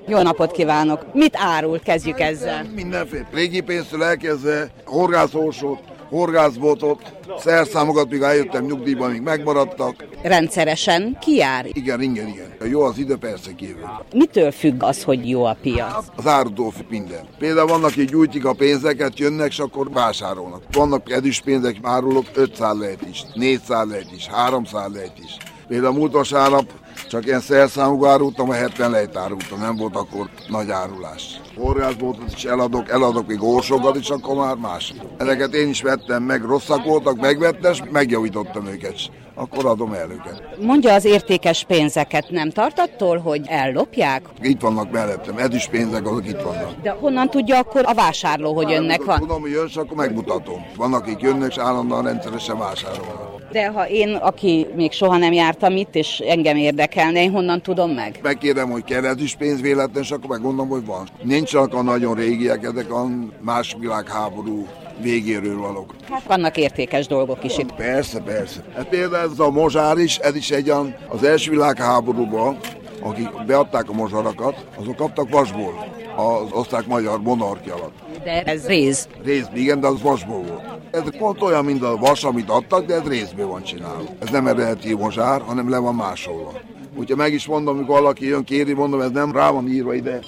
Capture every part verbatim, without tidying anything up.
Jó napot kívánok! Mit árul? Kezdjük ezzel. Mindenféle. Régi pénztől elkezdve horgászósot, horgászbotot, szerszámokat, míg eljöttem nyugdíjban, még megmaradtak. Rendszeresen ki jár? Igen, igen, igen. Jó az idő, persze kívül. Mitől függ az, hogy jó a piac? Az árutól függ minden. Például vannak, akik gyújtik a pénzeket, jönnek, és akkor vásárolnak. Vannak edős pénzek, árulok ötszáz lehet is, négyszáz lehet is, háromszáz lehet is. Például múlt vasárnap csak ilyen szerszámú árultam, a hetven lejt árultam, nem volt akkor nagy árulás. Horgászboltot is eladok, eladok még orsokat is, akkor már más. Ezeket én is vettem meg, rosszak voltak, megvettem, és megjavítottam őket, akkor adom el őket. Mondja, az értékes pénzeket nem tart attól, hogy ellopják? Itt vannak mellettem, edős pénzek, azok itt vannak. De honnan tudja akkor a vásárló, hogy önnek van? Tudom, hogy jön, és akkor megmutatom. Vannak, akik jönnek, és állandóan rendszeresen vásárolnak. De ha én, aki még soha nem jártam itt, és engem érdekelne, én honnan tudom meg? Megkérdem, hogy kell edős pénz véletlen, és akkor megmondom, hogy van. Nincsenek a nagyon régiek, ezek a más világháború végéről valók. Hát vannak értékes dolgok is itt. Persze, persze. Hát például ez a mozsár is, ez is egy olyan, az első világháborúban, akik beadták a mozsarakat, azok kaptak vasból az osztrák-magyar monarchia alatt. De ez réz. Réz, igen, de az vasból volt. Ez pont olyan, mint a vas, amit adtak, de ez részből van csinálva. Ez nem eredeti mozsár, hanem le van másolva. Úgyhogy meg is mondom, amikor valaki jön kéri, mondom, ez nem rá van írva ide.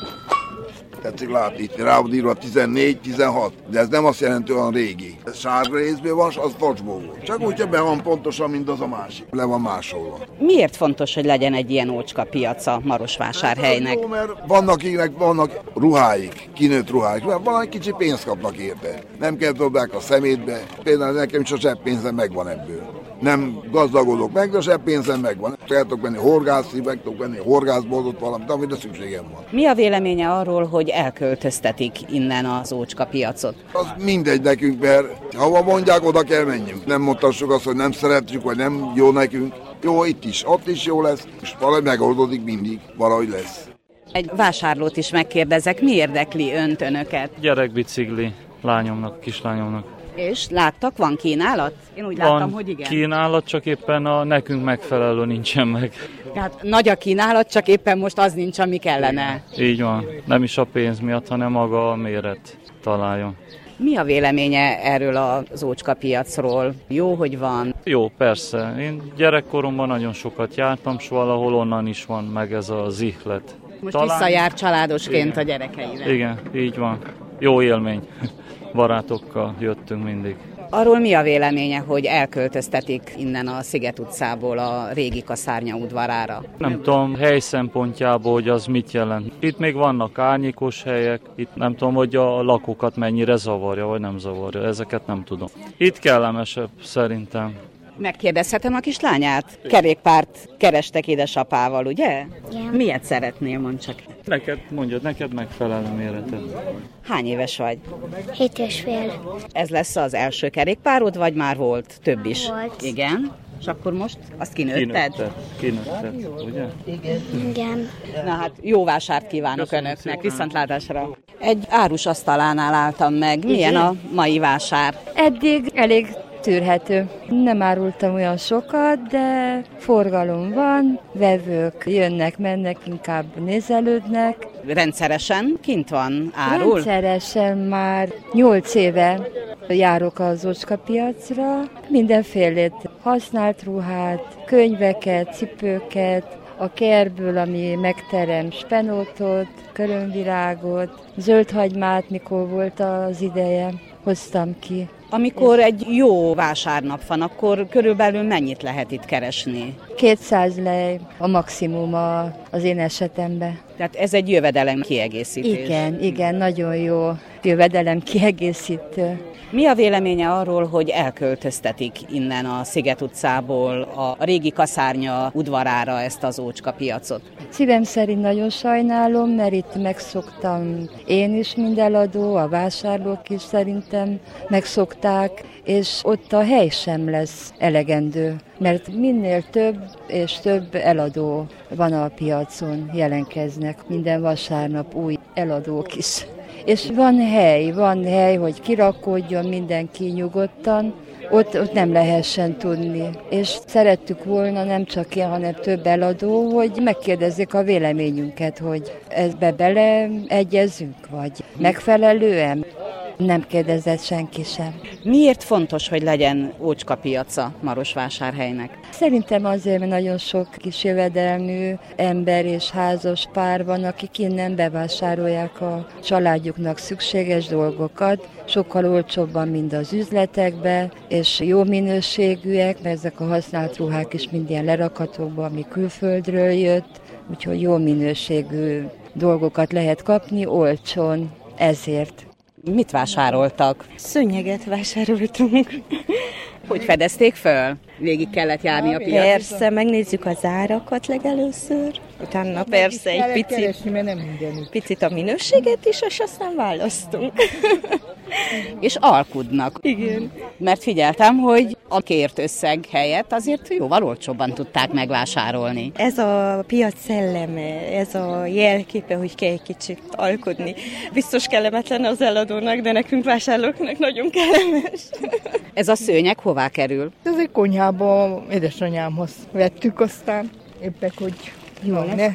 Tetszik látni, itt rá van írva tizennégy tizenhat, de ez nem azt jelenti, olyan régi. Ez sárga részből van, az vasból volt. Csak úgy, hogy be van pontosan, mint az a másik. Le van másolva. Miért fontos, hogy legyen egy ilyen ócska piac a Marosvásárhelynek? Jó, mert vannak, akiknek vannak ruháik, kinőtt ruháik, mert van egy kicsi pénzt kapnak érte. Nem kell dobják a szemétbe. Például nekem is a zseppénzem megvan ebből. Nem gazdagodok meg, de a zseppénzem megvan. El tudok venni horgászni, meg tudok venni horgászboltot, valamit, amire szükségem van. Mi a véleménye arról, hogy elköltöztetik innen az ócska piacot? Az mindegy nekünk, mert ha mondják, oda kell menjünk. Nem mondhassuk azt, hogy nem szeretjük, vagy nem jó nekünk. Jó, itt is, ott is jó lesz, és valahogy megoldódik mindig, valahogy lesz. Egy vásárlót is megkérdezek, mi érdekli önt, önöket? Gyerekbicikli lányomnak, kislányomnak. És láttak, van kínálat? Én úgy Van láttam, hogy igen. kínálat, csak éppen a nekünk megfelelő nincsen meg. Tehát nagy a kínálat, csak éppen most az nincs, ami kellene. Így van. Nem is a pénz miatt, hanem maga a méret találjon. Mi a véleménye erről az ócska piacról? Jó, hogy van? Jó, persze. Én gyerekkoromban nagyon sokat jártam, s valahol onnan is van meg ez az ihlet. Most Talán... visszajár családosként igen. A gyerekeivel. Igen, így van. Jó élmény. Barátokkal jöttünk mindig. Arról mi a véleménye, hogy elköltöztetik innen a Sziget utcából a régi kaszárnya udvarára? Nem tudom, hely szempontjából, hogy az mit jelent. Itt még vannak árnyékos helyek, itt nem tudom, hogy a lakókat mennyire zavarja, vagy nem zavarja, ezeket nem tudom. Itt kellemesebb szerintem. Megkérdezhetem a kislányát? Kerékpárt kerestek édesapával, ugye? Igen. Miért szeretnél, mondd csak? Neked, mondjad, neked megfelelő méreted. Hány éves vagy? Hét és fél. Ez lesz az első kerékpárod, vagy már volt több is? Volt. Igen? És akkor most azt kinőtted? Kinőtted, kinőtted, ugye? Igen. Na hát jó vásárt kívánok Köszönöm önöknek, szépen. viszontlátásra. Egy árus asztalánál álltam meg. Milyen a mai vásár? Eddig elég tűrhető. Nem árultam olyan sokat, de forgalom van, vevők jönnek, mennek, inkább nézelődnek. Rendszeresen kint van, árul? Rendszeresen már nyolc éve járok az ócska piacra. Mindenfélét, használt ruhát, könyveket, cipőket, a kerből, ami megterem spenótot, körömvirágot, zöldhagymát, mikor volt az ideje, hoztam ki. Amikor egy jó vásárnap van, akkor körülbelül mennyit lehet itt keresni? kétszáz lej a maximum a, az én esetemben. Tehát ez egy jövedelem kiegészítés. Igen, igen, nagyon jó jövedelem kiegészítő. Mi a véleménye arról, hogy elköltöztetik innen a Sziget utcából a régi kaszárnya udvarára ezt az ócska piacot? Szívem szerint nagyon sajnálom, mert itt megszoktam én is, mind eladó, a vásárlók is szerintem megszokták, és ott a hely sem lesz elegendő, mert minél több és több eladó van a piacon, jelentkeznek minden vasárnap új eladók is. És van hely, van hely, hogy kirakódjon mindenki nyugodtan, ott, ott nem lehessen tudni. És szerettük volna nem csak én, hanem több eladó, hogy megkérdezzék a véleményünket, hogy ebbe beleegyezünk, vagy megfelelően. Nem kérdezett senki sem. Miért fontos, hogy legyen ócskapiaca Marosvásárhelynek? Szerintem azért, mert nagyon sok kis jövedelmű ember és házas pár van, akik innen bevásárolják a családjuknak szükséges dolgokat, sokkal olcsóbban, mint az üzletekbe, és jó minőségűek, mert ezek a használt ruhák is mind ilyen lerakatokban, ami külföldről jött, úgyhogy jó minőségű dolgokat lehet kapni olcsón, ezért. Mit vásároltak? Szőnyeget vásároltunk. Hogy fedezték föl? Végig kellett járni a piacon? Persze, megnézzük az árakat legelőször, utána persze egy picit, keresni, mert nem mindenütt. picit a minőséget is, és aztán választunk. És alkudnak. Igen. Mert figyeltem, hogy a kért összeg helyett azért jóval olcsóbban tudták megvásárolni. Ez a piac szelleme, ez a jelképe, hogy kell egy kicsit alkudni. Biztos kellemetlen az eladónak, de nekünk vásárlóknak nagyon kellemes. Ez a szőnyeg hová kerül? Ez egy konyhába édesanyámhoz vettük, aztán éppek, hogy jó, ne.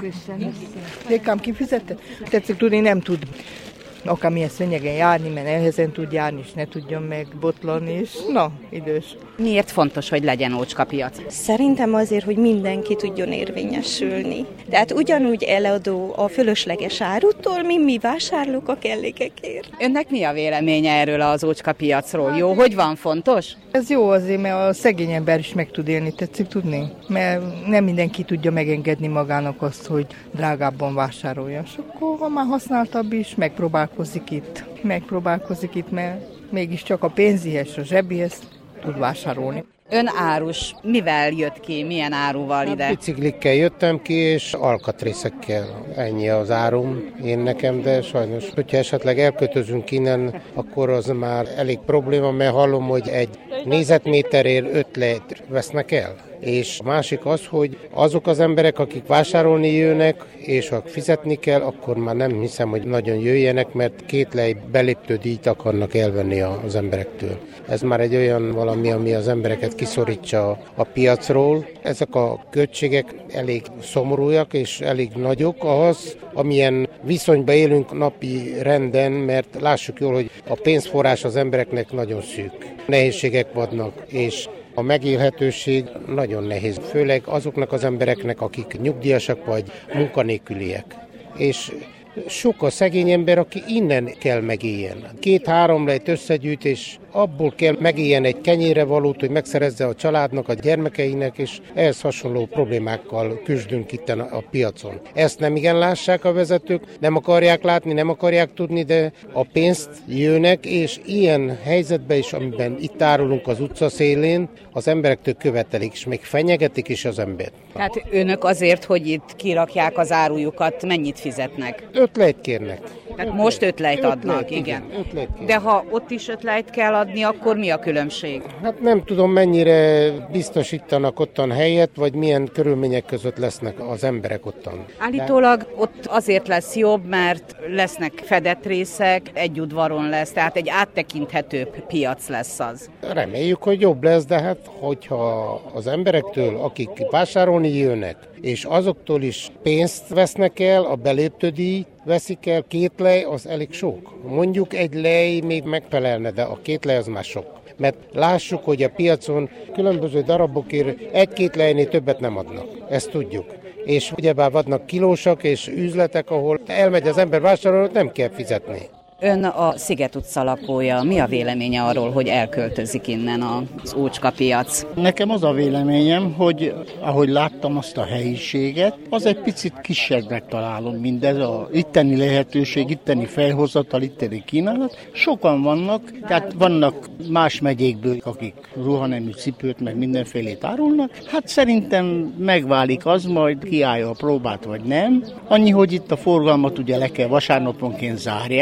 Dékám kifizette? Tetszik tudni, nem tud akármilyen szőnyegen járni, mert nehezen tud járni, és ne tudjon meg botlani, és na, idős. Miért fontos, hogy legyen ócskapiac? Szerintem azért, hogy mindenki tudjon érvényesülni. Tehát ugyanúgy eladó a fölösleges árutól, mint mi vásárlók a kellékekért. Önnek mi a véleménye erről az ócskapiacról? Jó, hogy van, fontos? Ez jó azért, mert a szegény ember is meg tud élni, tetszik tudni? Mert nem mindenki tudja megengedni magának azt, hogy drágábban vásárolja. És akkor, ha már használtabb is, megpróbálkozik itt. Megpróbálkozik itt, mert mégiscsak a pénzihez, a zsebihez tud vásárolni. Ön árus, mivel jött ki, milyen áruval ide? Hát biciklikkel jöttem ki, és alkatrészekkel. Ennyi az árum én nekem, de sajnos, hogyha esetleg elkötözünk innen, akkor az már elég probléma, mert hallom, hogy egy négyzetméterért öt lejt vesznek el. És a másik az, hogy azok az emberek, akik vásárolni jönnek, és ha fizetni kell, akkor már nem hiszem, hogy nagyon jöjjenek, mert két lej belépő díjt akarnak elvenni az emberektől. Ez már egy olyan valami, ami az embereket kiszorítsa a piacról. Ezek a költségek elég szomorúak és elég nagyok ahhoz, amilyen viszonyban élünk napi renden, mert lássuk jól, hogy a pénzforrás az embereknek nagyon szűk. Nehézségek vannak, és a megélhetőség nagyon nehéz, főleg azoknak az embereknek, akik nyugdíjasak vagy munkanélküliek. És sok a szegény ember, aki innen kell megéljen. Két-három lejt összegyűjt, és abból kell megéljen egy kenyérre valót, hogy megszerezze a családnak, a gyermekeinek, és ehhez hasonló problémákkal küzdünk itt a piacon. Ezt nem igen lássák a vezetők, nem akarják látni, nem akarják tudni, de a pénzt jönnek, és ilyen helyzetben is, amiben itt árulunk az utca szélén, az emberektől követelik, és még fenyegetik is az embert. Tehát önök azért, hogy itt kirakják az árujukat, mennyit fizetnek? Öt lejt kérnek. Tehát most öt lejt adnak, lejt, igen. igen. Öt lejt De ha ott is öt lejt kell adni, akkor mi a különbség? Hát nem tudom, mennyire biztosítanak ottan helyet, vagy milyen körülmények között lesznek az emberek ottan. Állítólag ott azért lesz jobb, mert lesznek fedett részek, egy udvaron lesz, tehát egy áttekinthetőbb piac lesz az. Reméljük, hogy jobb lesz, de hát hogyha az emberektől, akik vásárolni jönnek, és azoktól is pénzt vesznek el, a beléptődíj veszik el, két lej, az elég sok. Mondjuk egy lej még megfelelne, de a két lej az már sok. Mert lássuk, hogy a piacon különböző darabokért egy-két lejnél többet nem adnak. Ezt tudjuk. És ugyebár vannak kilósak és üzletek, ahol elmegy az ember vásárolni, nem kell fizetni. Ön a Sziget utca lakója. Mi a véleménye arról, hogy elköltözik innen az ócskapiac? Nekem az a véleményem, hogy ahogy láttam azt a helyiséget, az egy picit kisebbnek találom mindez a itteni lehetőség, itteni felhozatal, itteni kínálat. Sokan vannak, tehát vannak más megyékből, akik ruhanemű cipőt, meg mindenfélét árulnak. Hát szerintem megválik az, majd kiállja a próbát, vagy nem. Annyi, hogy itt a forgalmat ugye le kell vasárnaponként zárják,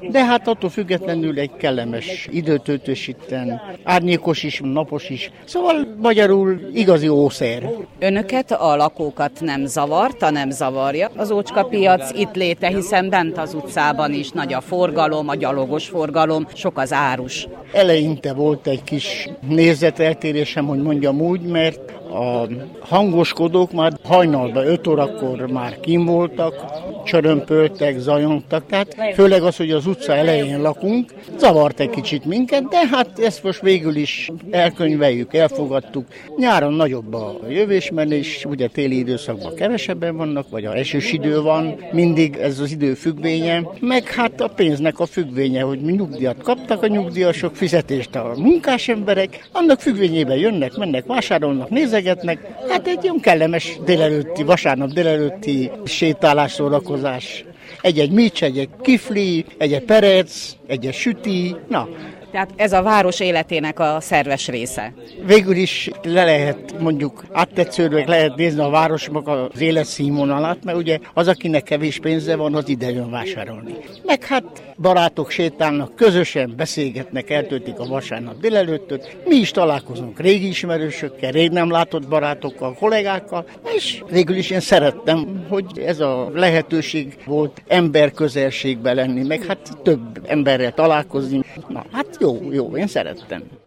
de hát attól függetlenül egy kellemes időtöltős itten, árnyékos is, napos is, szóval magyarul igazi ószer. Önöket, a lakókat nem zavarta, nem zavarja az ócskapiac itt léte, hiszen bent az utcában is nagy a forgalom, a gyalogos forgalom, sok az árus. Eleinte volt egy kis nézeteltérésem, hogy mondjam úgy, mert a hangoskodók már hajnalban öt órakor már kim voltak, csörömpöltek, zajongtak, tehát főleg az, hogy az utca elején lakunk, zavart egy kicsit minket, de hát ezt most végül is elkönyveljük, elfogadtuk. Nyáron nagyobb a jövésmenés, ugye téli időszakban kevesebben vannak, vagy a esős idő van, mindig ez az idő függvénye, meg hát a pénznek a függvénye, hogy mi nyugdíjat kaptak a nyugdíjasok, fizetést a munkás emberek, annak függvényében jönnek, mennek, vásárolnak, nézegetnek, hát egy olyan kellemes délelőtti, vasárnap délelőtti sétálás, szórakozás. Egy-egy mics, egy-egy kifli, egy-egy perec, egy-egy süti, na. Tehát ez a város életének a szerves része. Végül is le lehet, mondjuk áttetszőleg lehet nézni a városnak az életszínvonalát, mert ugye az, akinek kevés pénze van, az ide jön vásárolni. Meg hát barátok sétálnak, közösen beszélgetnek, eltöltik a vasárnap délelőttöt. Mi is találkozunk régi ismerősökkel, rég nem látott barátokkal, kollégákkal, és végül is én szerettem, hogy ez a lehetőség volt emberközelségben lenni, meg hát több emberrel találkozni. Na, hát jó, jó, én szerettem.